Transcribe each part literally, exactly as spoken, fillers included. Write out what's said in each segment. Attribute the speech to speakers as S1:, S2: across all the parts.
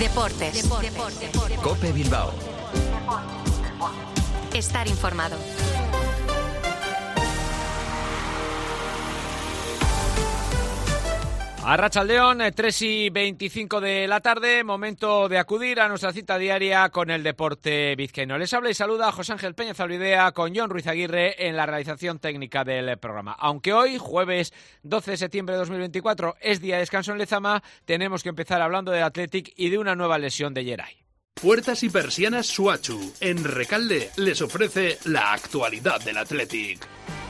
S1: Deportes. Deportes. Deportes.
S2: COPE Bilbao.
S1: Estar informado.
S3: Arratsaldeon, tres y veinticinco de la tarde, momento de acudir a nuestra cita diaria con el deporte vizcaíno. Les habla y saluda José Ángel Peña Zalbidea con Jon Ruiz Aguirre en la realización técnica del programa. Aunque hoy, jueves doce de septiembre de dos mil veinticuatro, es día de descanso en Lezama, tenemos que empezar hablando del Athletic y de una nueva lesión de Yeray.
S4: Puertas y persianas Suachu, en Recalde, les ofrece la actualidad del Athletic.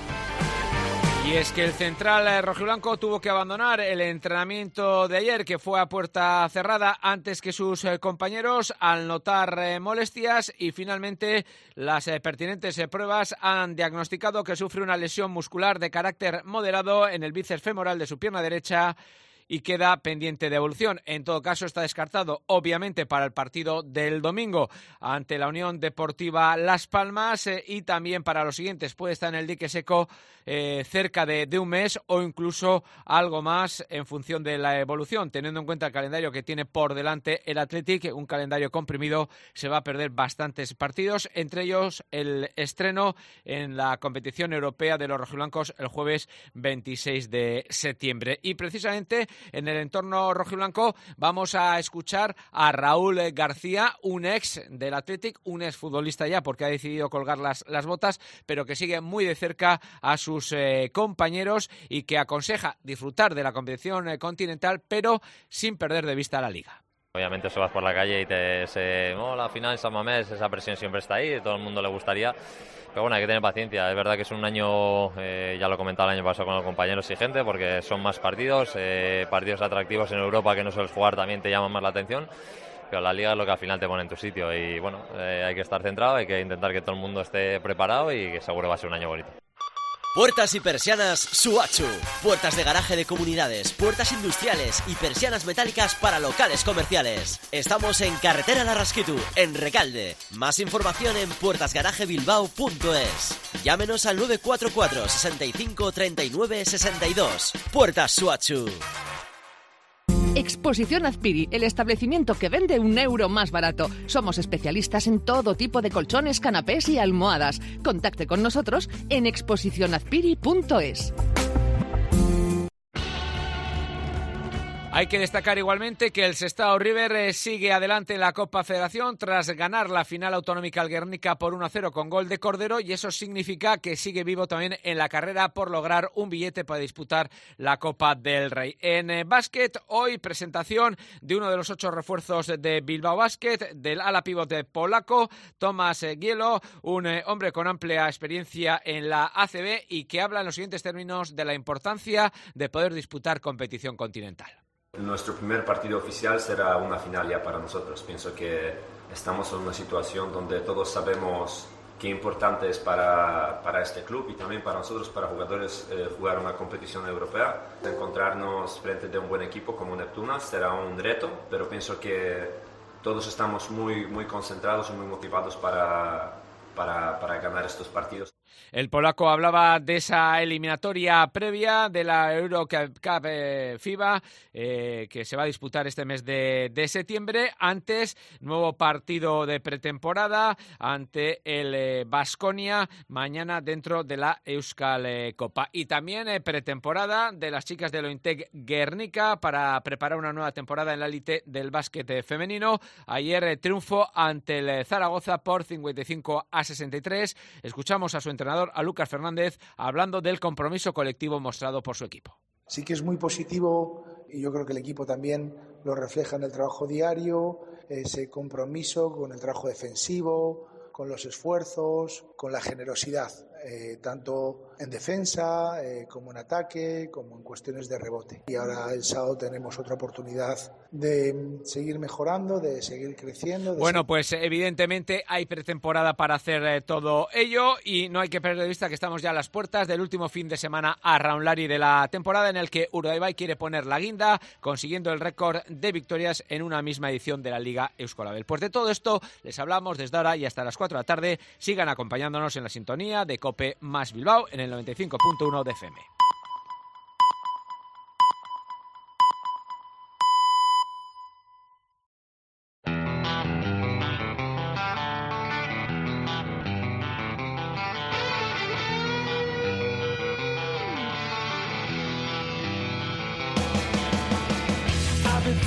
S3: Y es que el central rojiblanco tuvo que abandonar el entrenamiento de ayer, que fue a puerta cerrada, antes que sus compañeros, al notar molestias, y finalmente las pertinentes pruebas han diagnosticado que sufre una lesión muscular de carácter moderado en el bíceps femoral de su pierna derecha y queda pendiente de evolución. En todo caso, está descartado, obviamente, para el partido del domingo ante la Unión Deportiva Las Palmas eh, y también para los siguientes. Puede estar en el dique seco eh, cerca de, de un mes o incluso algo más en función de la evolución. Teniendo en cuenta el calendario que tiene por delante el Athletic, un calendario comprimido, se va a perder bastantes partidos, entre ellos el estreno en la competición europea de los rojiblancos el jueves veintiséis de septiembre. Y precisamente en el entorno rojiblanco vamos a escuchar a Raúl García, un ex del Athletic, un ex futbolista ya porque ha decidido colgar las, las botas, pero que sigue muy de cerca a sus eh, compañeros y que aconseja disfrutar de la competición eh, continental, pero sin perder de vista la liga.
S5: Obviamente eso vas por la calle y te se, oh, la final San Mamés, esa presión siempre está ahí, a todo el mundo le gustaría. Pero bueno, hay que tener paciencia. Es verdad que es un año, eh, ya lo comentaba el año pasado con los compañeros, exigente, porque son más partidos, eh, partidos atractivos en Europa que no sueles jugar también te llaman más la atención. Pero la liga es lo que al final te pone en tu sitio y bueno, eh, hay que estar centrado, hay que intentar que todo el mundo esté preparado y que seguro va a ser un año bonito.
S6: Puertas y persianas Suachu. Puertas de garaje de comunidades, puertas industriales y persianas metálicas para locales comerciales. Estamos en Carretera Larrasquitu, en Recalde. Más información en puertas garaje bilbao punto es. Llámenos al nueve cuatro cuatro, sesenta y cinco, treinta y nueve, sesenta y dos. Puertas Suachu.
S7: Exposición Azpiri, el establecimiento que vende un euro más barato. Somos especialistas en todo tipo de colchones, canapés y almohadas. Contacte con nosotros en exposición azpiri punto es.
S3: Hay que destacar igualmente que el Sestao River sigue adelante en la Copa Federación tras ganar la final autonómica al Guernica por uno a cero con gol de Cordero, y eso significa que sigue vivo también en la carrera por lograr un billete para disputar la Copa del Rey. En eh, básquet, hoy presentación de uno de los ocho refuerzos de Bilbao Basket, del ala pivote polaco, Tomás Gielo, un eh, hombre con amplia experiencia en la A C B y que habla en los siguientes términos de la importancia de poder disputar competición continental.
S8: Nuestro primer partido oficial será una final ya para nosotros. Pienso que estamos en una situación donde todos sabemos qué importante es para, para este club y también para nosotros, para jugadores, eh, jugar una competición europea. Encontrarnos frente de un buen equipo como Neptuna será un reto, pero pienso que todos estamos muy, muy concentrados y muy motivados para, para, para ganar estos partidos.
S3: El polaco hablaba de esa eliminatoria previa de la Eurocup eh, FIBA eh, que se va a disputar este mes de, de septiembre. Antes, nuevo partido de pretemporada ante el Baskonia eh, mañana dentro de la Euskal eh, Copa. Y también eh, pretemporada de las chicas del Ointec Guernica para preparar una nueva temporada en la élite del básquet eh, femenino. Ayer eh, triunfo ante el Zaragoza por cincuenta y cinco a sesenta y tres. Escuchamos a su entrenador, a Lucas Fernández, hablando del compromiso colectivo mostrado por su equipo.
S9: Sí que es muy positivo y yo creo que el equipo también lo refleja en el trabajo diario, ese compromiso con el trabajo defensivo, con los esfuerzos, con la generosidad, eh, tanto en defensa eh, como en ataque, como en cuestiones de rebote. Y ahora el sábado tenemos otra oportunidad de seguir mejorando, de seguir creciendo. De
S3: bueno,
S9: seguir...
S3: pues evidentemente hay pretemporada para hacer eh, todo ello y no hay que perder de vista que estamos ya a las puertas del último fin de semana a Raunlari de la temporada, en el que Urdaibai quiere poner la guinda, consiguiendo el récord de victorias en una misma edición de la Liga Euskolabel. Pues de todo esto les hablamos desde ahora y hasta las cuatro de la tarde. Sigan acompañándonos en la sintonía de COPE más Bilbao en el noventa y cinco punto uno de F M.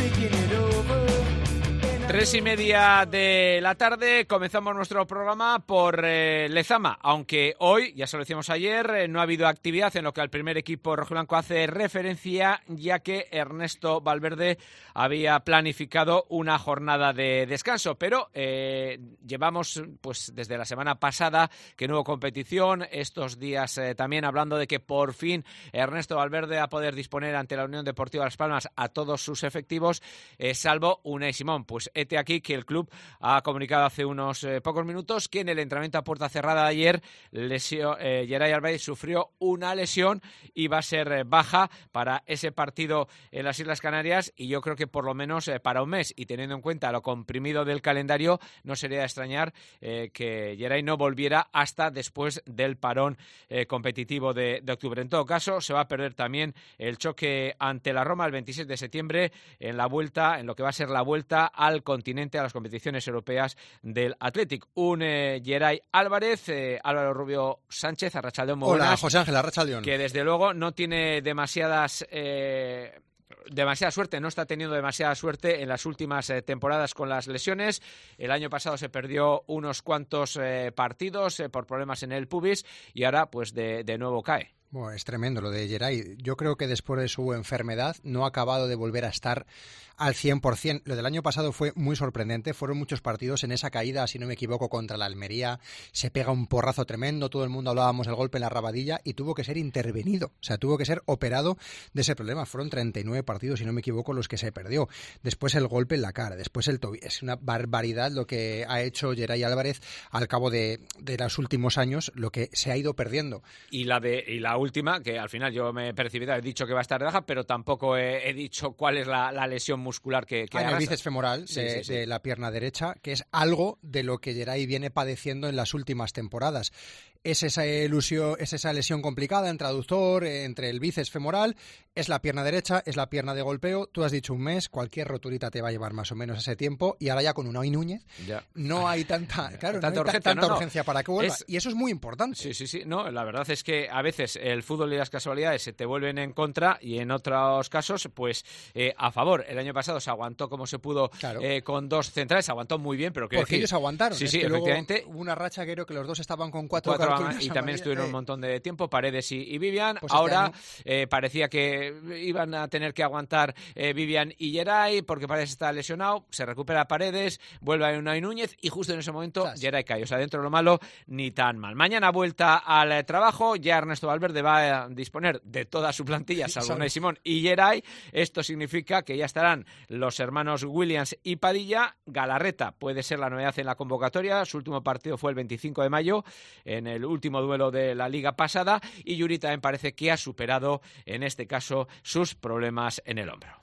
S3: Tres y media de la tarde, comenzamos nuestro programa por eh, Lezama, aunque hoy, ya se lo decíamos ayer, eh, no ha habido actividad en lo que al primer equipo rojiblanco hace referencia, ya que Ernesto Valverde había planificado una jornada de descanso, pero eh, llevamos pues desde la semana pasada que no hubo competición, estos días eh, también hablando de que por fin Ernesto Valverde va a poder disponer ante la Unión Deportiva Las Palmas a todos sus efectivos, eh, salvo Unai Simón, pues hete aquí que el club ha comunicado hace unos eh, pocos minutos que en el entrenamiento a puerta cerrada de ayer lesio, eh, Yeray Álvarez sufrió una lesión y va a ser eh, baja para ese partido en las Islas Canarias, y yo creo que por lo menos eh, para un mes, y teniendo en cuenta lo comprimido del calendario, no sería de extrañar eh, que Yeray no volviera hasta después del parón eh, competitivo de, de octubre. En todo caso, se va a perder también el choque ante la Roma el veintiséis de septiembre en la vuelta, en lo que va a ser la vuelta al continente, a las competiciones europeas del Athletic. Un eh, Yeray Álvarez, eh, Álvaro Rubio Sánchez, arrachaldeón, muy
S2: Hola,
S3: buenas,
S2: José Ángel, arrachaldeón.
S3: Que desde luego no tiene demasiadas... Eh, demasiada suerte, no está teniendo demasiada suerte en las últimas eh, temporadas con las lesiones. El año pasado se perdió unos cuantos eh, partidos eh, por problemas en el pubis y ahora pues de, de nuevo cae.
S2: Bueno, es tremendo lo de Yeray. Yo creo que después de su enfermedad no ha acabado de volver a estar al cien por cien. Lo del año pasado fue muy sorprendente. Fueron muchos partidos en esa caída, si no me equivoco, contra la Almería. Se pega un porrazo tremendo. Todo el mundo hablábamos del golpe en la rabadilla y tuvo que ser intervenido. O sea, tuvo que ser operado de ese problema. Fueron treinta y nueve partidos, si no me equivoco, los que se perdió. Después el golpe en la cara. Después el tobillo. Es una barbaridad lo que ha hecho Yeray Álvarez al cabo de, de los últimos años, lo que se ha ido perdiendo.
S3: Y la de y la última, que al final yo me he percibido, he dicho que va a estar de baja, pero tampoco he, he dicho cuál es la, la lesión muscular que, que
S2: ah, el bíceps femoral
S3: sí,
S2: de,
S3: sí, sí.
S2: de la pierna derecha, que es algo de lo que Yeray viene padeciendo en las últimas temporadas. Es esa, ilusión, es esa lesión complicada en traductor, entre el bíceps femoral, es la pierna derecha, es la pierna de golpeo. Tú has dicho un mes, cualquier roturita te va a llevar más o menos ese tiempo, y ahora ya con Unai Núñez ya. no hay tanta, claro,
S3: tanta
S2: no hay
S3: urgencia,
S2: tanta
S3: no, no.
S2: urgencia para que vuelva,
S3: es...
S2: y eso es muy importante.
S3: Sí, sí, sí, no, la verdad es que a veces el fútbol y las casualidades se te vuelven en contra y en otros casos, pues eh, a favor. El año pasado se aguantó como se pudo claro. eh, con dos centrales, se aguantó muy bien, pero que
S2: porque
S3: decir,
S2: ellos aguantaron.
S3: Sí,
S2: es
S3: sí,
S2: que
S3: efectivamente.
S2: Hubo una racha que creo que los dos estaban con cuatro,
S3: cuatro
S2: cartulinas
S3: y también estuvieron eh. un montón de tiempo, Paredes y, y Vivian.
S2: Pues
S3: ahora
S2: este
S3: eh, parecía que iban a tener que aguantar eh, Vivian y Yeray porque Paredes está lesionado, se recupera Paredes, vuelve a Unai Núñez y justo en ese momento Chas. Yeray cae. O sea, dentro de lo malo, ni tan mal. Mañana vuelta al trabajo, ya Ernesto Valverde va a disponer de toda su plantilla, salvo Unai Simón y Yeray. Esto significa que ya estarán los hermanos Williams y Padilla. Galarreta puede ser la novedad en la convocatoria, su último partido fue el veinticinco de mayo, en el último duelo de la liga pasada, y Yuri también parece que ha superado, en este caso, sus problemas en el hombro.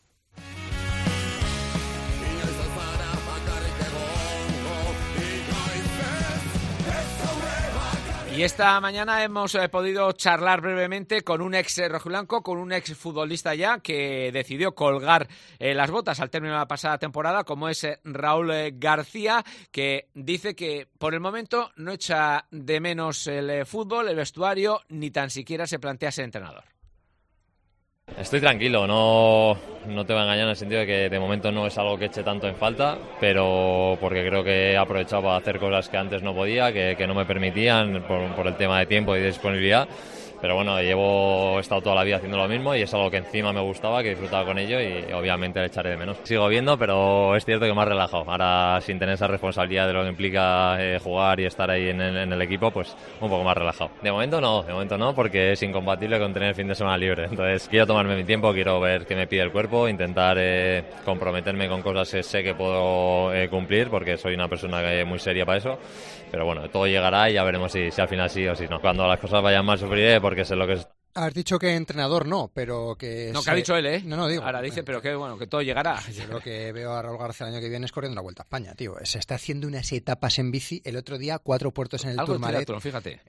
S3: Y esta mañana hemos eh, podido charlar brevemente con un ex rojiblanco, con un ex futbolista ya que decidió colgar eh, las botas al término de la pasada temporada, como es eh, Raúl eh, García, que dice que por el momento no echa de menos el eh, fútbol, el vestuario, ni tan siquiera se plantea ser entrenador.
S5: Estoy tranquilo, no, no te voy a engañar en el sentido de que de momento no es algo que eche tanto en falta, pero porque creo que he aprovechado para hacer cosas que antes no podía, que, que no me permitían por, por el tema de tiempo y de disponibilidad. Pero bueno, llevo, he estado toda la vida haciendo lo mismo y es algo que encima me gustaba, que disfrutaba con ello y obviamente le echaré de menos. Sigo viendo, pero es cierto que me ha relajado. Ahora, sin tener esa responsabilidad de lo que implica eh, jugar y estar ahí en el, en el equipo, pues un poco más relajado. De momento no, de momento no, porque es incompatible con tener el fin de semana libre. Entonces quiero tomarme mi tiempo, quiero ver qué me pide el cuerpo, intentar eh, comprometerme con cosas que sé que puedo eh, cumplir, porque soy una persona que es muy seria para eso. Pero bueno, todo llegará y ya veremos si, si al final sí o si no. Cuando las cosas vayan mal sufriré porque sé lo que es.
S2: Has dicho que entrenador no, pero que...
S3: No,
S2: se...
S3: que ha dicho él, ¿eh?
S2: No, no, digo.
S3: Ahora dice, pero que bueno, que todo llegará.
S2: Yo lo que veo a Raúl García el año que viene es corriendo la Vuelta a España, tío. Se está haciendo unas etapas en bici. El otro día, cuatro puertos en el
S3: Algo
S2: Tourmalet.
S3: triatlón, fíjate.
S2: ¿Eh?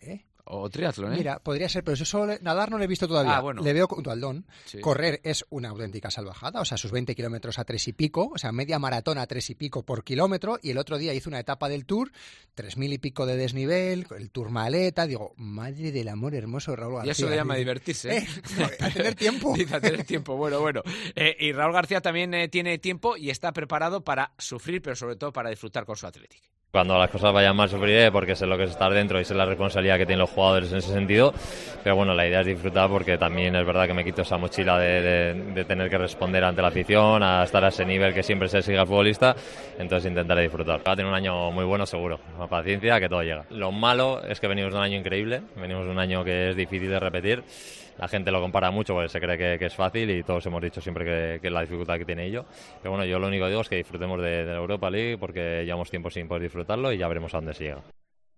S3: o triatlón, ¿eh?
S2: Mira, podría ser, pero eso solo nadar no lo he visto todavía.
S3: Ah, bueno.
S2: Le veo dualdón.
S3: Sí.
S2: Correr es una auténtica salvajada, o sea, sus veinte kilómetros a tres y pico, o sea, media maratón a tres y pico por kilómetro, y el otro día hizo una etapa del Tour, tres mil y pico de desnivel, el Tour Maleta, digo, madre del amor hermoso, Raúl García.
S3: Y eso le llama divertirse, ¿eh?
S2: eh a tener tiempo.
S3: Dice, a tener tiempo, bueno, bueno. Eh, y Raúl García también eh, tiene tiempo y está preparado para sufrir, pero sobre todo para disfrutar con su Athletic.
S5: Cuando las cosas vayan mal sufriré porque sé lo que es estar dentro y sé la responsabilidad que tienen los jugadores en ese sentido, pero bueno, la idea es disfrutar porque también es verdad que me quito esa mochila de, de, de tener que responder ante la afición, a estar a ese nivel que siempre se sigue al futbolista, entonces intentaré disfrutar. Va a tener un año muy bueno seguro, con paciencia, que todo llega. Lo malo es que venimos de un año increíble, venimos de un año que es difícil de repetir. La gente lo compara mucho porque se cree que, que es fácil y todos hemos dicho siempre que, que la dificultad que tiene ello. Pero bueno, yo lo único que digo es que disfrutemos de, de la Europa League porque llevamos tiempo sin poder disfrutarlo y ya veremos a dónde se llega.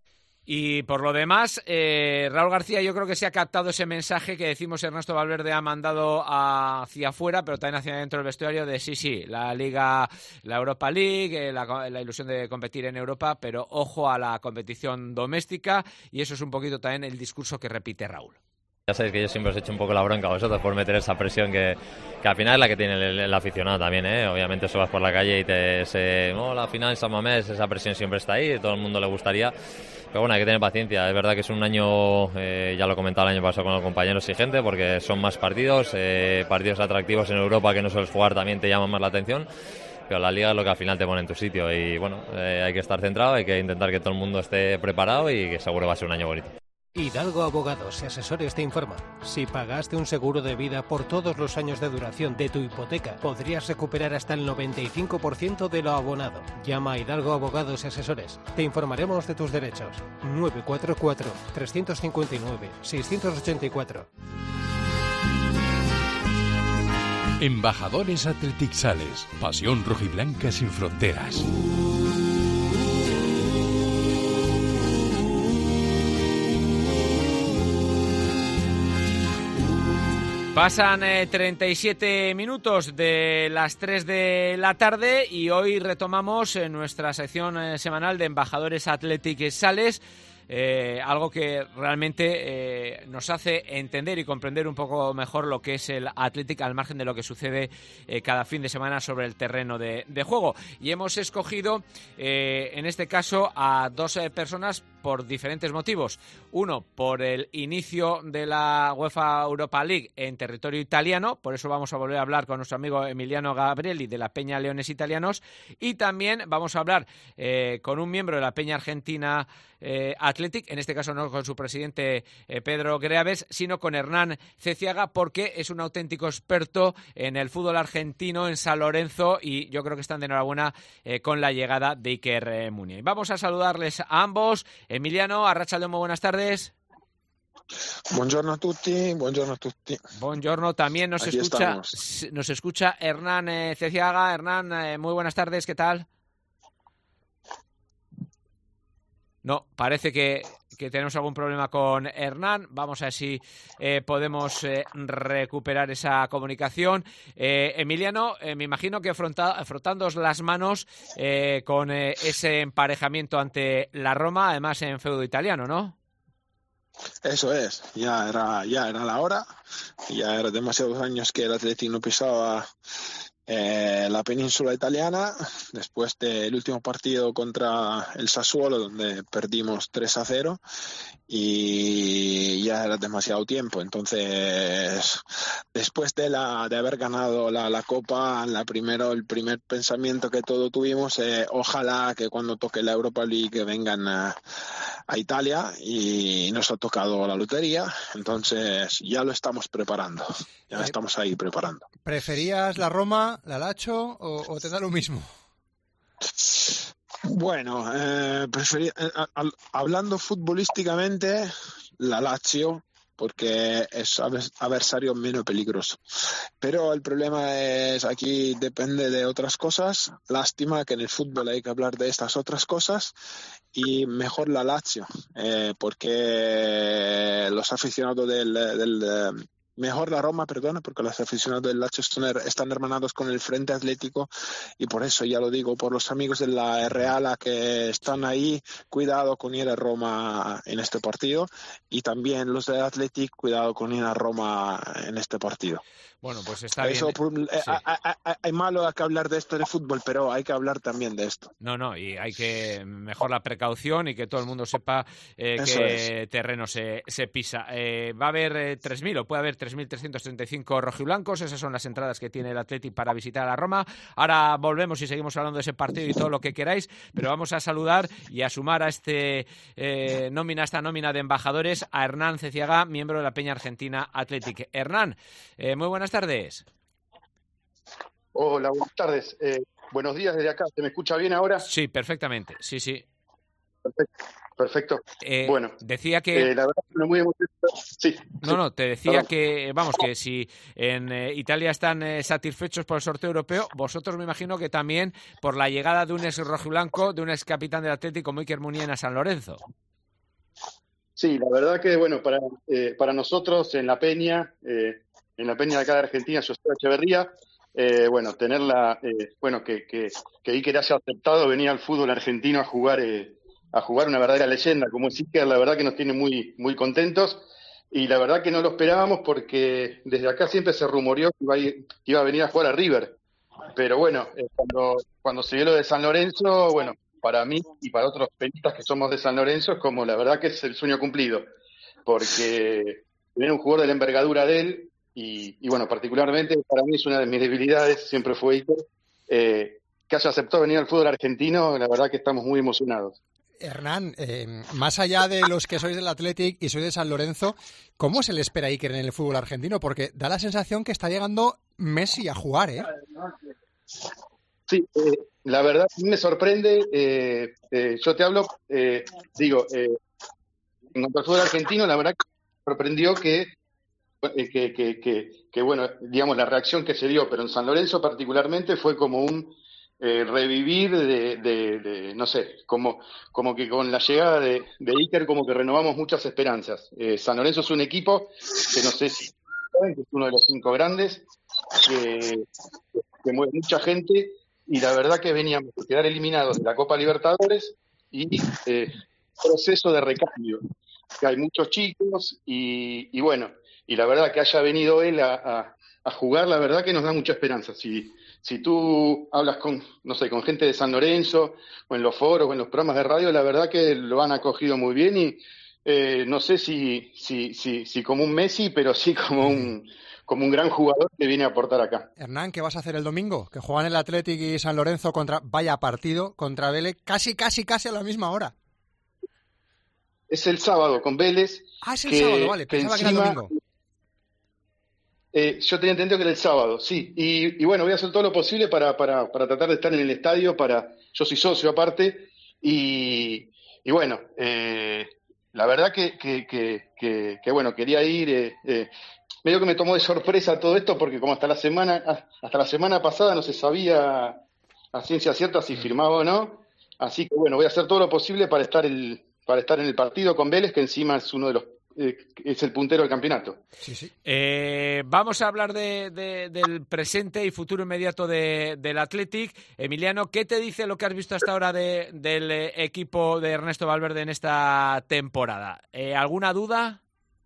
S3: Y por lo demás, eh, Raúl García, yo creo que se ha captado ese mensaje que decimos Ernesto Valverde ha mandado hacia afuera, pero también hacia dentro del vestuario de sí, sí, la Liga, la Europa League, eh, la, la ilusión de competir en Europa, pero ojo a la competición doméstica, y eso es un poquito también el discurso que repite Raúl.
S5: Ya sabéis que yo siempre os he hecho un poco la bronca a vosotros por meter esa presión que, que al final es la que tiene el, el aficionado también, ¿eh? Obviamente subas por la calle y te se, oh, la final San Mamés, esa presión siempre está ahí, todo el mundo le gustaría, pero bueno, hay que tener paciencia. Es verdad que es un año, eh, ya lo comentaba el año pasado con los compañeros, exigente porque son más partidos, eh, partidos atractivos en Europa que no sueles jugar también te llaman más la atención. Pero la Liga es lo que al final te pone en tu sitio y bueno, eh, hay que estar centrado, hay que intentar que todo el mundo esté preparado y que seguro va a ser un año bonito.
S10: Hidalgo Abogados y Asesores te informa. Si pagaste un seguro de vida por todos los años de duración de tu hipoteca, podrías recuperar hasta el noventa y cinco por ciento de lo abonado. Llama a Hidalgo Abogados y Asesores. Te informaremos de tus derechos. nueve cuatro cuatro, tres cinco nueve, seis ocho cuatro.
S11: Embajadores Athletic Sales. Pasión rojiblanca sin fronteras.
S3: Pasan eh, treinta y siete minutos de las tres de la tarde y hoy retomamos eh, nuestra sección eh, semanal de Embajadores Athletic Sales. Eh, algo que realmente eh, nos hace entender y comprender un poco mejor lo que es el Athletic al margen de lo que sucede eh, cada fin de semana sobre el terreno de, de juego. Y hemos escogido eh, en este caso a dos eh, personas por diferentes motivos. Uno, por el inicio de la UEFA Europa League en territorio italiano, por eso vamos a volver a hablar con nuestro amigo Emiliano Gabrieli de la Peña Leones Italianos, y también vamos a hablar eh, con un miembro de la Peña Argentina eh, Athletic, en este caso no con su presidente eh, Pedro Greaves, sino con Hernán Ceciaga, porque es un auténtico experto en el fútbol argentino, en San Lorenzo, y yo creo que están de enhorabuena eh, con la llegada de Iker eh, Muniain. Vamos a saludarles a ambos. Emiliano, arratsaldeon, muy buenas tardes.
S12: Buongiorno a tutti, buongiorno a tutti.
S3: Buongiorno, también nos
S12: Aquí
S3: escucha
S12: estamos.
S3: nos escucha Hernán eh, Ceciaga. Hernán, eh, muy buenas tardes, ¿qué tal? No, parece que, que tenemos algún problema con Hernán. Vamos a ver si eh, podemos eh, recuperar esa comunicación. Eh, Emiliano, eh, me imagino que fronta, frotándoos las manos eh, con eh, ese emparejamiento ante la Roma, además en feudo italiano, ¿no?
S12: Eso es, ya era, ya era la hora, ya era demasiados años que el Athletic no pisaba eh, la península italiana, después del último partido contra el Sassuolo, donde perdimos tres a cero, y ya era demasiado tiempo. Entonces, después de la de haber ganado la, la Copa, la primero, el primer pensamiento que todos tuvimos, eh, ojalá que cuando toque la Europa League vengan a, a Italia, y nos ha tocado la lotería, entonces ya lo estamos preparando, ya estamos ahí preparando.
S2: ¿Preferías la Roma, la Lazio o, o te da lo mismo?
S12: Bueno, eh, preferí, eh, al, hablando futbolísticamente, la Lazio, porque es adversario menos peligroso. Pero el problema es, aquí depende de otras cosas. Lástima que en el fútbol hay que hablar de estas otras cosas, y mejor la Lazio, eh, porque los aficionados del, del, mejor la Roma, perdona, porque los aficionados del Lazio están hermanados con el Frente Atlético y por eso ya lo digo, por los amigos de la Real que están ahí, cuidado con ir a Roma en este partido y también los del Athletic, cuidado con ir a Roma en este partido.
S3: Bueno, pues está
S12: Eso,
S3: bien.
S12: Eh,
S3: Sí.
S12: hay, hay, hay malo que hablar de esto de fútbol, pero hay que hablar también de esto.
S3: No, no, y hay que mejor la precaución y que todo el mundo sepa eh,
S12: Eso
S3: qué terreno se, se pisa. Eh, va a haber eh, tres mil o puede haber tres mil trescientos treinta y cinco rojiblancos, esas son las entradas que tiene el Athletic para visitar a la Roma. Ahora volvemos y seguimos hablando de ese partido y todo lo que queráis, pero vamos a saludar y a sumar a este eh, nómina, esta nómina de embajadores a Hernán Ceciaga, miembro de la Peña Argentina Athletic. Hernán, eh, muy buenas tardes.
S13: Hola, buenas tardes. Eh, buenos días desde acá. ¿Se me escucha bien ahora?
S3: Sí, perfectamente. Sí, sí.
S13: Perfecto. Perfecto.
S3: Eh,
S13: bueno,
S3: decía que...
S13: Eh, la verdad, no muy emocionado. Sí.
S3: No,
S13: sí.
S3: no, te decía
S13: Perdón.
S3: que, vamos, que si en eh, Italia están eh, satisfechos por el sorteo europeo, vosotros me imagino que también por la llegada de un ex rojiblanco, de un ex capitán del Atlético, como Iker Muniain, a San Lorenzo.
S13: Sí, la verdad que, bueno, para, eh, para nosotros en La Peña, eh, en La Peña de acá de Argentina, yo soy Echeverría, eh, bueno, tenerla, eh, bueno, que, que, que Iker haya aceptado venir al fútbol argentino a jugar, eh, a jugar una verdadera leyenda como es Iker, la verdad que nos tiene muy, muy contentos. Y la verdad que no lo esperábamos porque desde acá siempre se rumoreó que iba a, ir, que iba a venir a jugar a River. Pero bueno, eh, cuando, cuando se dio lo de San Lorenzo, bueno, para mí y para otros peñistas que somos de San Lorenzo, es como la verdad que es el sueño cumplido. Porque tener un jugador de la envergadura de él, y, y bueno, particularmente para mí es una de mis debilidades, siempre fue Iker, eh, que haya aceptado venir al fútbol argentino, la verdad que estamos muy emocionados.
S2: Hernán, eh, más allá de los que sois del Athletic y sois de San Lorenzo, ¿cómo se le espera a Iker en el fútbol argentino? Porque da la sensación que está llegando Messi a jugar, ¿eh?
S13: Sí, eh, la verdad me sorprende. Eh, eh, yo te hablo, eh, digo, eh, en cuanto al fútbol argentino, la verdad que me sorprendió que, eh, que, que, que, que, bueno, digamos, la reacción que se dio, pero en San Lorenzo particularmente fue como un Eh, revivir de, de, de, no sé, como, como que con la llegada de, de Iker como que renovamos muchas esperanzas. Eh, San Lorenzo es un equipo que no sé si saben, que es uno de los cinco grandes, que, que mueve mucha gente y la verdad que veníamos a quedar eliminados de la Copa Libertadores y eh, proceso de recambio, que hay muchos chicos y, y bueno, y la verdad que haya venido él a, a, a jugar, la verdad que nos da mucha esperanza. Si, Si tú hablas con, no sé, con gente de San Lorenzo, o en los foros, o en los programas de radio, la verdad que lo han acogido muy bien y eh, no sé si, si, si, si como un Messi, pero sí como un, como un gran jugador que viene a aportar acá.
S2: Hernán, ¿qué vas a hacer el domingo? Que juegan el Athletic y San Lorenzo contra, vaya partido, contra Vélez, casi, casi, casi a la misma hora.
S13: Es el sábado con Vélez.
S2: Ah, es el
S13: que,
S2: sábado, vale, pensaba que, encima, que era el domingo.
S13: Eh, yo tenía entendido que era el sábado, sí. Y, y bueno, voy a hacer todo lo posible para, para, para tratar de estar en el estadio. Para Yo soy socio aparte. Y, y bueno, eh, la verdad que, que, que, que, que bueno, quería ir. Eh, eh, medio que me tomó de sorpresa todo esto porque como hasta la semana hasta la semana pasada no se sabía a ciencia cierta si firmaba o no. Así que bueno, voy a hacer todo lo posible para estar, el, para estar en el partido con Vélez, que encima es uno de los es el puntero del campeonato.
S3: Sí, sí. Eh, vamos a hablar de, de, del presente y futuro inmediato de, del Athletic. Emiliano, ¿qué te dice lo que has visto hasta ahora de, del equipo de Ernesto Valverde en esta temporada? Eh, ¿Alguna duda?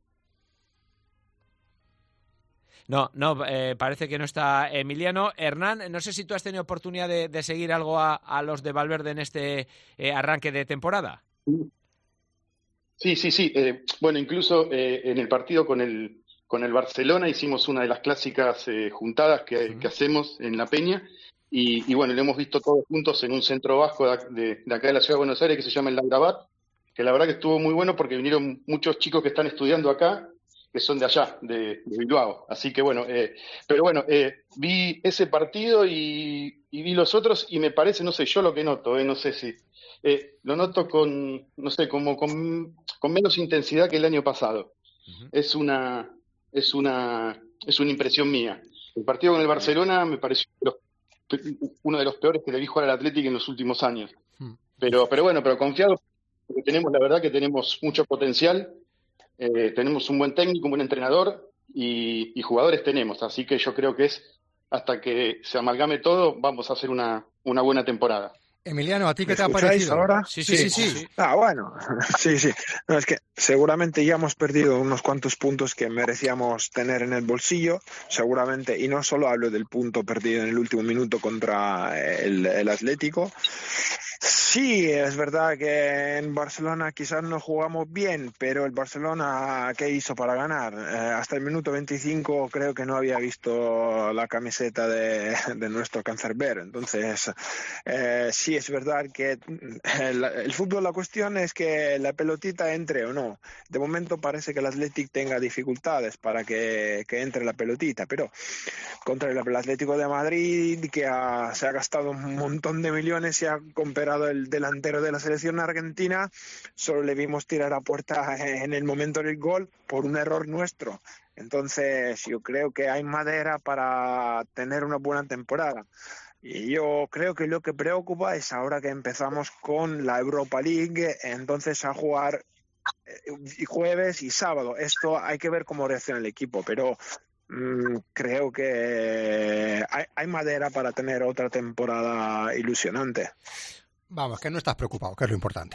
S3: No, no, eh, parece que no está Emiliano. Hernán, no sé si tú has tenido oportunidad de, de seguir algo a, a los de Valverde en este eh, arranque de temporada.
S13: Sí. Sí, sí, sí. Eh, bueno, incluso eh, en el partido con el con el Barcelona hicimos una de las clásicas eh, juntadas que, sí. que hacemos en La Peña y, y bueno, lo hemos visto todos juntos en un centro vasco de, de, de acá de la ciudad de Buenos Aires que se llama el Lagrabat, que la verdad que estuvo muy bueno porque vinieron muchos chicos que están estudiando acá, que son de allá, de, de Bilbao. Así que bueno, eh, pero bueno, eh, vi ese partido y, y vi los otros y me parece, no sé, yo lo que noto, eh, no sé si... Eh, lo noto con, no sé, como con, con menos intensidad que el año pasado. Uh-huh. Es una, es una, es una impresión mía. El partido con el Barcelona me pareció los, uno de los peores que le vi jugar al Athletic en los últimos años. Uh-huh. Pero, pero bueno, pero confiado, porque tenemos, la verdad que tenemos mucho potencial, eh, tenemos un buen técnico, un buen entrenador, y, y jugadores tenemos, así que yo creo que es hasta que se amalgame todo, vamos a hacer una, una buena temporada.
S2: Emiliano, ¿a ti qué te ha parecido?
S12: Ahora?
S2: Sí, sí, sí, sí, sí.
S12: Ah, bueno, sí, sí. No, es que seguramente ya hemos perdido unos cuantos puntos que merecíamos tener en el bolsillo, seguramente, y no solo hablo del punto perdido en el último minuto contra el, el Atlético. Sí, es verdad que en Barcelona quizás no jugamos bien, pero el Barcelona, ¿qué hizo para ganar? Eh, hasta el minuto veinticinco creo que no había visto la camiseta de, de nuestro cancerbero. Entonces, eh, sí es verdad que el, el fútbol, la cuestión es que la pelotita entre o no. De momento parece que el Athletic tenga dificultades para que, que entre la pelotita, pero contra el, el Atlético de Madrid, que ha, se ha gastado un montón de millones y ha comprado el delantero de la selección argentina, solo le vimos tirar a puerta en el momento del gol por un error nuestro. Entonces yo creo que hay madera para tener una buena temporada. Y yo creo que lo que preocupa es ahora que empezamos con la Europa League, entonces a jugar jueves y sábado. Esto hay que ver cómo reacciona el equipo, pero mm, creo que hay, hay madera para tener otra temporada ilusionante.
S2: Vamos, que no estás preocupado, que es lo importante.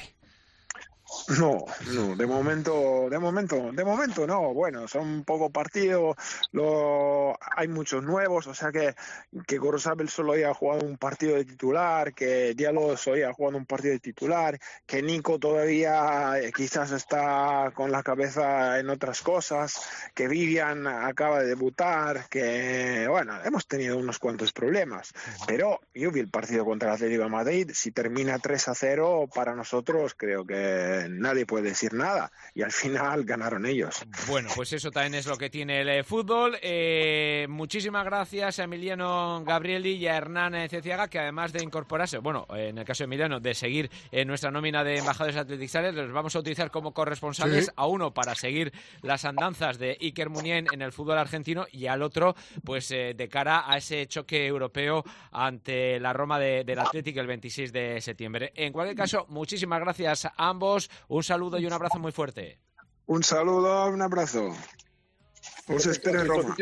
S12: No, no, de momento, de momento, de momento no. Bueno, son pocos partidos, lo, hay muchos nuevos, o sea que, que Gorosabel solo había jugado un partido de titular, que Diallo solo había jugado un partido de titular, que Nico todavía eh, quizás está con la cabeza en otras cosas, que Vivian acaba de debutar, que bueno, hemos tenido unos cuantos problemas, pero yo vi el partido contra el Atlético de Madrid, si termina tres a cero, para nosotros creo que nadie puede decir nada, y al final ganaron ellos.
S3: Bueno, pues eso también es lo que tiene el eh, fútbol. Eh, muchísimas gracias a Emiliano Gabrieli y a Hernán Ceciaga, que además de incorporarse, bueno, en el caso de Emiliano, de seguir en nuestra nómina de embajadores atletizales, los vamos a utilizar como corresponsales, sí. A uno para seguir las andanzas de Iker Muniain en el fútbol argentino y al otro, pues eh, de cara a ese choque europeo ante la Roma de, del Athletic el veintiséis de septiembre. En cualquier caso, muchísimas gracias a ambos. Un saludo y un abrazo muy fuerte.
S12: Un saludo, un abrazo. Os espero en Roma.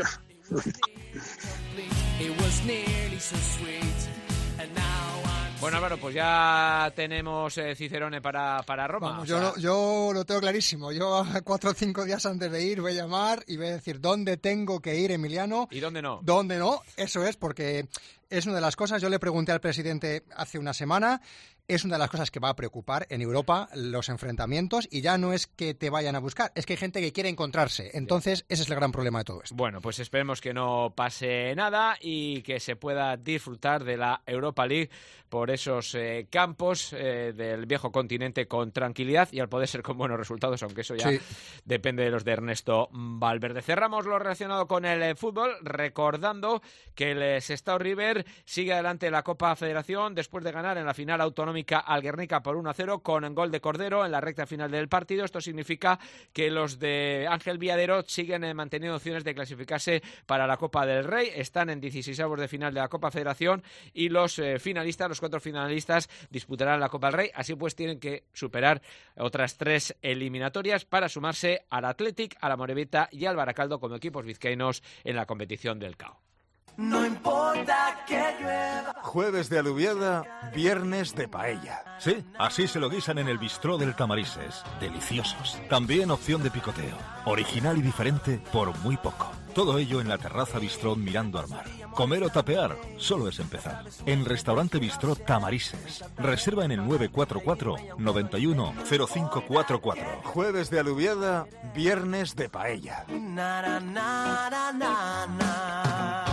S3: Bueno, Álvaro, pues ya tenemos eh, Cicerone para, para Roma.
S2: Vamos,
S3: o
S2: yo,
S3: sea...
S2: lo, yo lo tengo clarísimo. Yo cuatro o cinco días antes de ir voy a llamar y voy a decir dónde tengo que ir, Emiliano.
S3: ¿Y dónde no?
S2: ¿Dónde no? Eso es, porque es una de las cosas. Yo le pregunté al presidente hace una semana. Es una de las cosas que va a preocupar en Europa, los enfrentamientos, y ya no es que te vayan a buscar, es que hay gente que quiere encontrarse. Entonces, ese es el gran problema de todo esto.
S3: Bueno, pues esperemos que no pase nada y que se pueda disfrutar de la Europa League por esos eh, campos eh, del viejo continente con tranquilidad y al poder ser con buenos resultados, aunque eso ya sí. Depende de los de Ernesto Valverde. Cerramos lo relacionado con el eh, fútbol, recordando que el eh, Sestao River sigue adelante en la Copa Federación después de ganar en la final autonómica al Guernica por uno a cero con gol de Cordero en la recta final del partido. Esto significa que los de Ángel Viadero siguen eh, manteniendo opciones de clasificarse para la Copa del Rey. Están en dieciseisavos de final de la Copa Federación y los eh, finalistas, los cuatro finalistas, disputarán la Copa del Rey. Así pues tienen que superar otras tres eliminatorias para sumarse al Athletic, a la Morevita y al Baracaldo como equipos vizcaínos en la competición del C A O.
S14: No importa que llueva. Jueves de alubiada, viernes de paella.
S15: Sí, así se lo guisan en el bistró del Tamarises. Deliciosos. También opción de picoteo. Original y diferente por muy poco. Todo ello en la terraza bistró mirando al mar. Comer o tapear solo es empezar. En Restaurante Bistró Tamarises. Reserva en el nueve cuatro cuatro, nueve uno, cero cinco cuatro cuatro.
S14: Jueves de alubiada, viernes de paella.
S6: Na, na, na, na, na, na.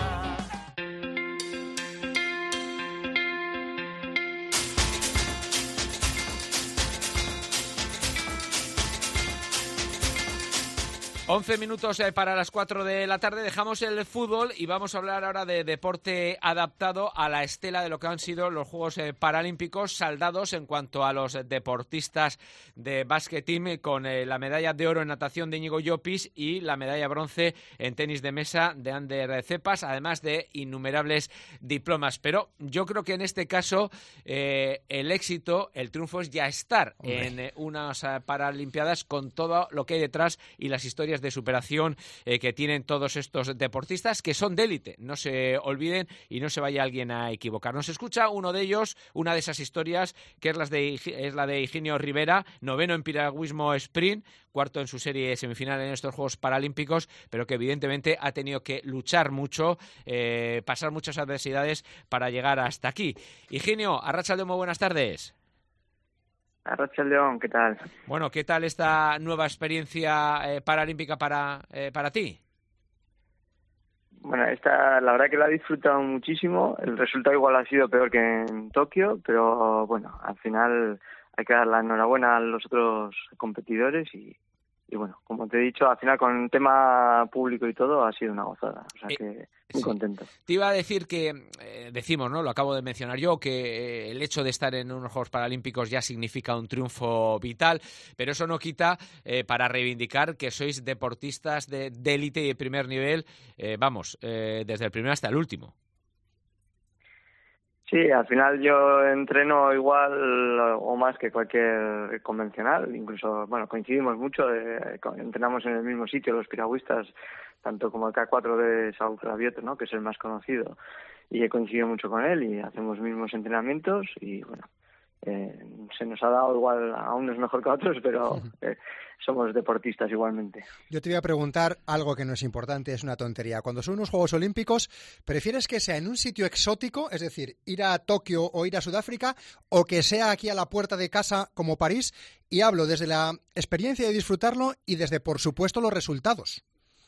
S3: once minutos eh, para las cuatro de la tarde. Dejamos el fútbol y vamos a hablar ahora de deporte adaptado a la estela de lo que han sido los Juegos eh, Paralímpicos, saldados en cuanto a los deportistas de básquet team, con eh, la medalla de oro en natación de Íñigo Llopis y la medalla bronce en tenis de mesa de Ander Cepas, además de innumerables diplomas. Pero yo creo que en este caso eh, el éxito, el triunfo es ya estar Hombre. en eh, unas eh, Paralimpiadas con todo lo que hay detrás y las historias historias de superación eh, que tienen todos estos deportistas, que son de élite, no se olviden y no se vaya alguien a equivocar. Nos escucha uno de ellos, una de esas historias, que es, las de, es la de Higinio Rivera, noveno en piragüismo sprint, cuarto en su serie semifinal en estos Juegos Paralímpicos, pero que evidentemente ha tenido que luchar mucho, eh, pasar muchas adversidades para llegar hasta aquí. Higinio, Arratsaldeon, muy buenas tardes.
S16: Arratsaldeon, ¿qué tal?
S3: Bueno, ¿qué tal esta nueva experiencia eh, paralímpica para, eh, para ti?
S16: Bueno, esta la verdad que la he disfrutado muchísimo. El resultado igual ha sido peor que en Tokio, pero bueno, al final hay que dar la enhorabuena a los otros competidores y, y bueno, como te he dicho, al final con el tema público y todo ha sido una gozada, o sea que muy
S3: sí.
S16: contento.
S3: Te iba a decir que, eh, decimos, ¿no? Lo acabo de mencionar yo, que eh, el hecho de estar en unos Juegos Paralímpicos ya significa un triunfo vital, pero eso no quita eh, para reivindicar que sois deportistas de élite y de primer nivel, eh, vamos, eh, desde el primero hasta el último.
S16: Sí, al final yo entreno igual o más que cualquier convencional, incluso, bueno, coincidimos mucho, eh, entrenamos en el mismo sitio los piragüistas, tanto como el K cuatro de Saúl Rabiot, ¿no?, que es el más conocido, y he coincidido mucho con él y hacemos mismos entrenamientos y, bueno, eh, se nos ha dado igual, a unos mejor que a otros, pero eh, somos deportistas igualmente.
S2: Yo te voy a preguntar algo que no es importante, es una tontería. Cuando son unos Juegos Olímpicos, ¿prefieres que sea en un sitio exótico, es decir, ir a Tokio o ir a Sudáfrica, o que sea aquí a la puerta de casa como París? Y hablo desde la experiencia de disfrutarlo y desde, por supuesto, los resultados.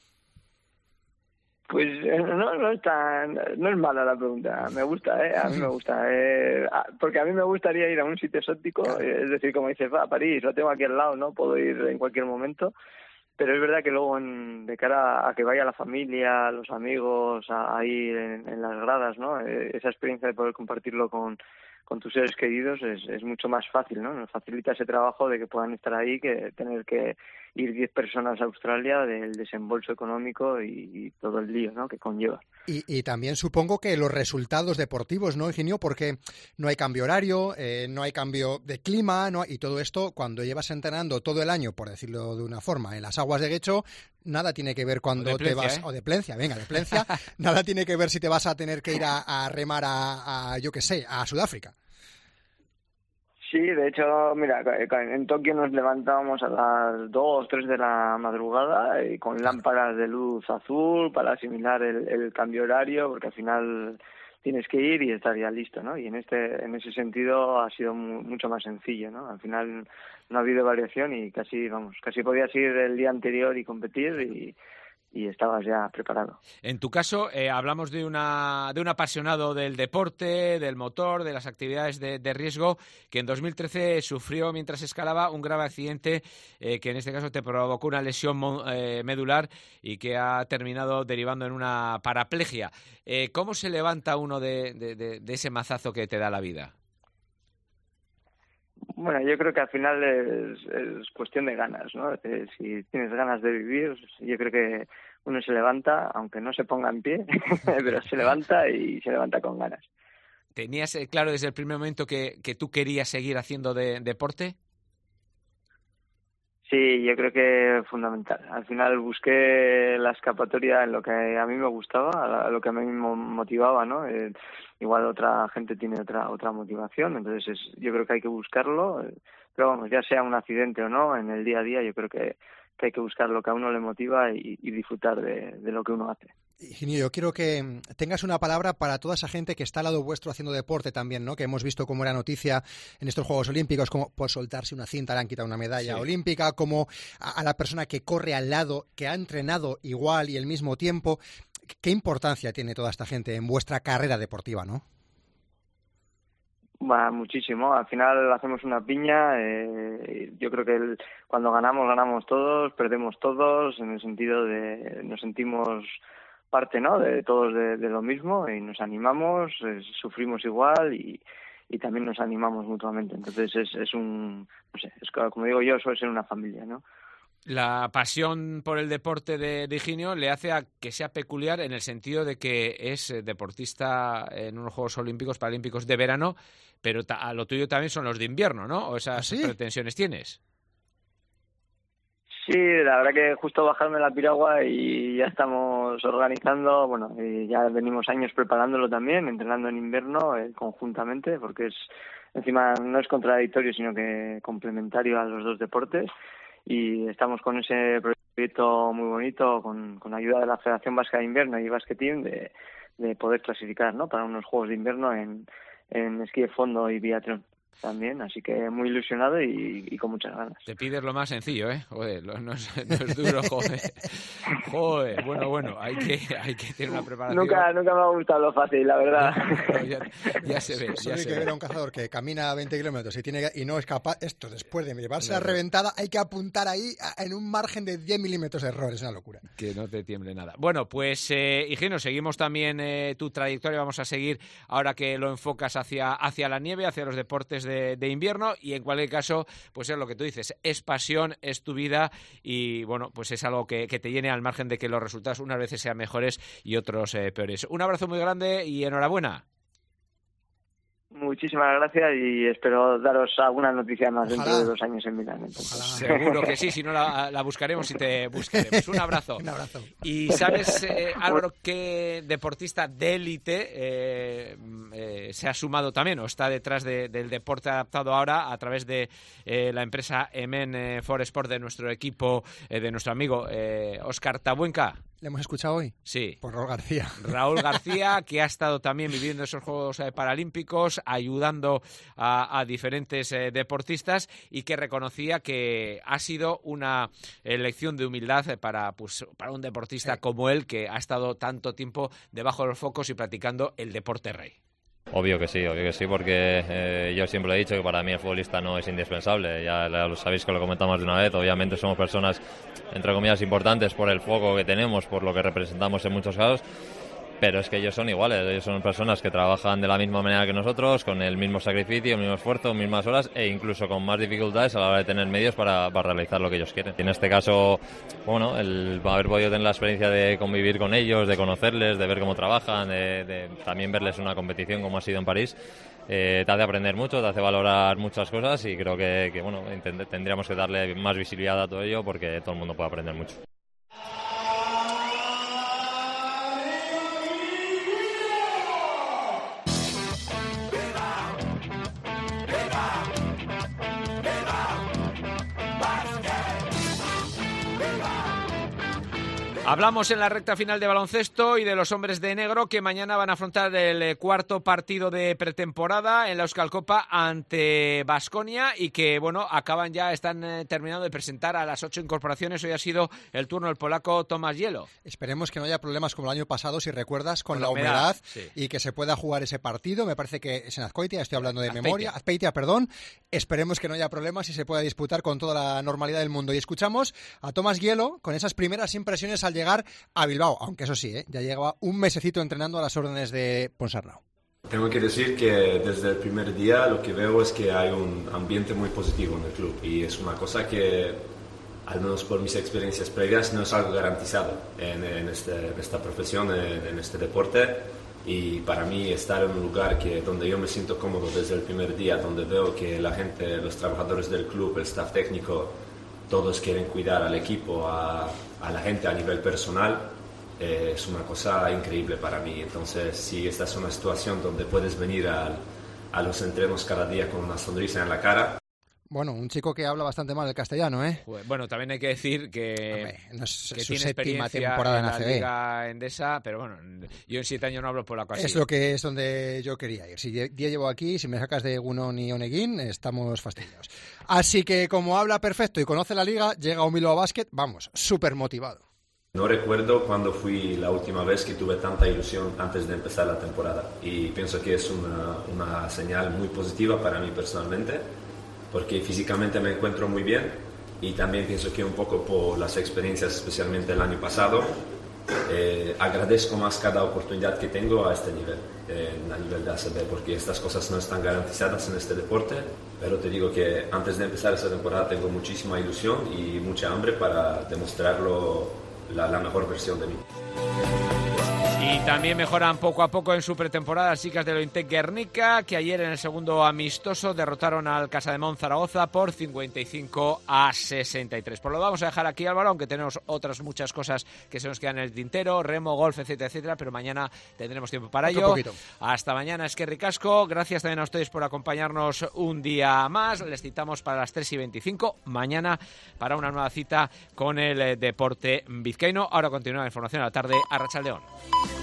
S16: Pues no, no es tan, no es mala la pregunta, me gusta, ¿eh? A mí me gusta, eh, porque a mí me gustaría ir a un sitio exótico, eh, es decir, como dices, va a París, lo tengo aquí al lado, ¿no? Puedo ir en cualquier momento, pero es verdad que luego en, de cara a que vaya la familia, los amigos, a, a ir en, en las gradas, ¿no? Eh, esa experiencia de poder compartirlo con, con tus seres queridos es, es mucho más fácil, ¿no? Nos facilita ese trabajo de que puedan estar ahí que tener que ir diez personas a Australia, del desembolso económico y, y todo el lío, ¿no?, que conlleva.
S2: Y, y también supongo que los resultados deportivos, ¿no, Higinio? Porque no hay cambio horario, eh, no hay cambio de clima, ¿no? Y todo esto, cuando llevas entrenando todo el año, por decirlo de una forma, en las aguas de Guecho, nada tiene que ver cuando
S3: Plencia,
S2: te vas...
S3: ¿eh?
S2: O de Plencia, venga, de Plencia. Nada tiene que ver si te vas a tener que ir a, a remar a, a, yo qué sé, a Sudáfrica.
S16: Sí, de hecho, mira, en Tokio nos levantábamos a las dos, tres de la madrugada y con lámparas de luz azul para asimilar el, el cambio horario, porque al final tienes que ir y estar ya listo, ¿no? Y en este, en ese sentido ha sido mu- mucho más sencillo, ¿no? Al final no ha habido variación y casi, vamos, casi podías ir el día anterior y competir y y estabas ya preparado.
S3: En tu caso, eh, hablamos de una de un apasionado del deporte, del motor, de las actividades de, de riesgo, que en dos mil trece sufrió mientras escalaba un grave accidente eh, que en este caso te provocó una lesión eh, medular y que ha terminado derivando en una paraplegia. Eh, ¿Cómo se levanta uno de, de, de, de ese mazazo que te da la vida?
S16: Bueno, yo creo que al final es, es cuestión de ganas, ¿no? Eh, si tienes ganas de vivir, yo creo que uno se levanta, aunque no se ponga en pie, pero se levanta y se levanta con ganas.
S3: ¿Tenías eh, claro desde el primer momento que, que tú querías seguir haciendo de, deporte?
S16: Sí, yo creo que es fundamental. Al final busqué la escapatoria en lo que a mí me gustaba, a lo que a mí me motivaba, ¿no? Eh, igual otra gente tiene otra otra motivación, entonces es, yo creo que hay que buscarlo, pero vamos, ya sea un accidente o no, en el día a día yo creo que, que hay que buscar lo que a uno le motiva y, y disfrutar de, de lo que uno hace.
S2: Higinio, yo quiero que tengas una palabra para toda esa gente que está al lado vuestro haciendo deporte también, ¿no? Que hemos visto cómo era noticia en estos Juegos Olímpicos, como por soltarse una cinta le han quitado una medalla sí. olímpica, como a, a la persona que corre al lado, que ha entrenado igual y al mismo tiempo. ¿Qué importancia tiene toda esta gente en vuestra carrera deportiva, no?
S16: Va, muchísimo. Al final hacemos una piña. Eh, yo creo que el, cuando ganamos, ganamos todos, perdemos todos, en el sentido de nos sentimos parte, ¿no?, de todos de, de lo mismo y nos animamos, eh, sufrimos igual y, y también nos animamos mutuamente. Entonces es, es un, no sé, es como digo yo, suele ser una familia, ¿no?
S3: La pasión por el deporte de, de Higinio le hace a que sea peculiar en el sentido de que es deportista en unos Juegos Olímpicos, Paralímpicos de verano, pero ta, a lo tuyo también son los de invierno, ¿no? ¿O esas ¿Sí? pretensiones tienes?
S16: Sí, la verdad que justo bajarme la piragua y ya estamos organizando, bueno, y ya venimos años preparándolo también, entrenando en invierno eh, conjuntamente, porque es encima no es contradictorio, sino que complementario a los dos deportes, y estamos con ese proyecto muy bonito, con, con ayuda de la Federación Vasca de Invierno y Basket Team, de, de poder clasificar, ¿no?, para unos Juegos de Invierno en, en esquí de fondo y biatlón también, así que muy ilusionado y, y con muchas ganas.
S3: Te pides lo más sencillo, ¿eh? Joder, no es, no es duro, joder. Joder, bueno, bueno, hay que, hay que tener una preparación.
S16: Nunca, nunca me ha gustado lo fácil, la verdad.
S3: No, no, ya, ya se ve, ya
S2: hay
S3: se
S2: que
S3: ve.
S2: ver a un cazador que camina veinte kilómetros y, tiene, y no es capaz, esto después de llevarse
S3: Claro.
S2: la reventada, hay que apuntar ahí a, en un margen de diez milímetros de error, es una locura.
S3: Que no te tiemble nada. Bueno, pues, eh, Higieno, seguimos también eh, tu trayectoria, vamos a seguir ahora que lo enfocas hacia, hacia la nieve, hacia los deportes de, de invierno, y en cualquier caso, pues es lo que tú dices, es pasión, es tu vida, y bueno, pues es algo que, que te llene al margen de que los resultados unas veces sean mejores y otros eh, peores. Un abrazo muy grande y enhorabuena.
S16: Muchísimas gracias y espero daros alguna noticia más
S2: Ojalá.
S16: dentro de dos años en Milán. Entonces.
S3: Seguro que sí, si no la, la buscaremos y te buscaremos. Un abrazo.
S2: Un abrazo.
S3: Y sabes, eh, Álvaro, qué deportista de élite eh, eh, se ha sumado también o está detrás de, del deporte adaptado ahora a través de eh, la empresa Emen eh, for Sport de nuestro equipo, eh, de nuestro amigo eh, Óscar Tabuenca.
S2: ¿Le hemos escuchado hoy?
S3: Sí.
S2: Por Raúl García.
S3: Raúl García, que ha estado también viviendo esos Juegos eh, Paralímpicos, ayudando a, a diferentes eh, deportistas, y que reconocía que ha sido una eh, lección de humildad eh, para, pues, para un deportista como él, que ha estado tanto tiempo debajo de los focos y practicando el deporte rey.
S5: Obvio que sí, obvio que sí, porque eh, yo siempre he dicho que para mí el futbolista no es indispensable, ya, ya lo sabéis que lo comentamos de una vez, obviamente somos personas, entre comillas, importantes por el foco que tenemos, por lo que representamos en muchos casos, pero es que ellos son iguales, ellos son personas que trabajan de la misma manera que nosotros, con el mismo sacrificio, el mismo esfuerzo, mismas horas e incluso con más dificultades a la hora de tener medios para, para realizar lo que ellos quieren. Y en este caso, bueno, el haber podido tener la experiencia de convivir con ellos, de conocerles, de ver cómo trabajan, de, de también verles una competición como ha sido en París, eh, te hace aprender mucho, te hace valorar muchas cosas y creo que, que bueno, tendríamos que darle más visibilidad a todo ello porque todo el mundo puede aprender mucho.
S3: Hablamos en la recta final de baloncesto y de los hombres de negro que mañana van a afrontar el cuarto partido de pretemporada en la Euskal Copa ante Baskonia y que, bueno, acaban ya, están eh, terminando de presentar a las ocho incorporaciones. Hoy ha sido el turno del polaco Tomás Hielo.
S2: Esperemos que no haya problemas como el año pasado, si recuerdas, con, con la humedad, humedad sí. Y que se pueda jugar ese partido. Me parece que es en Azkoitia, estoy hablando de Azpeitia. memoria. Azpeitia, perdón. Esperemos que no haya problemas y se pueda disputar con toda la normalidad del mundo. Y escuchamos a Tomás Hielo con esas primeras impresiones al llegar a Bilbao, aunque eso sí, ¿eh? ya llegaba un mesecito entrenando a las órdenes de Ponsarnau.
S8: Tengo que decir que desde el primer día lo que veo es que hay un ambiente muy positivo en el club y es una cosa que, al menos por mis experiencias previas, no es algo garantizado en, en, este, en esta profesión, en, en este deporte. Y para mí estar en un lugar que, donde yo me siento cómodo desde el primer día, donde veo que la gente, los trabajadores del club, el staff técnico, todos quieren cuidar al equipo, a, a la gente a nivel personal, eh, es una cosa increíble para mí. Entonces, si esta es una situación donde puedes venir al, a los entrenos cada día con una sonrisa en la cara.
S2: Bueno, un chico que habla bastante mal el castellano, ¿eh?
S3: Bueno, también hay que decir que,
S2: Hombre, no es
S3: que
S2: su
S3: tiene
S2: séptima
S3: experiencia
S2: temporada en
S3: en
S2: A
S3: la
S2: C B.
S3: Liga Endesa, pero bueno, yo en siete años no hablo polaco así.
S2: Es lo que es donde yo quería ir. Si día llevo aquí, si me sacas de Gunon y Oneguín, estamos fastidiados. Así que como habla perfecto y conoce la liga, llega a un Bilbao Basket, vamos, súper motivado.
S8: No recuerdo cuándo fui la última vez que tuve tanta ilusión antes de empezar la temporada y pienso que es una, una señal muy positiva para mí personalmente, porque físicamente me encuentro muy bien y también pienso que un poco por las experiencias, especialmente el año pasado, eh, agradezco más cada oportunidad que tengo a este nivel, eh, a nivel de A C B, porque estas cosas no están garantizadas en este deporte, pero te digo que antes de empezar esta temporada tengo muchísima ilusión y mucha hambre para demostrarlo la, la mejor versión de mí.
S3: Y también mejoran poco a poco en su pretemporada las chicas del Ointec Guernica, que ayer en el segundo amistoso derrotaron al Casademont Zaragoza por cincuenta y cinco a sesenta y tres. Pues lo vamos a dejar aquí, Álvaro, aunque tenemos otras muchas cosas que se nos quedan en el tintero, remo, golf, etcétera, etcétera, pero mañana tendremos tiempo para
S2: Otro
S3: ello.
S2: poquito.
S3: Hasta mañana, Eskerrik Asko. Gracias también a ustedes por acompañarnos un día más. Les citamos para las tres y veinticinco mañana para una nueva cita con el eh, deporte vizcaíno. Ahora continúa la información a la tarde. Arratsaldeon.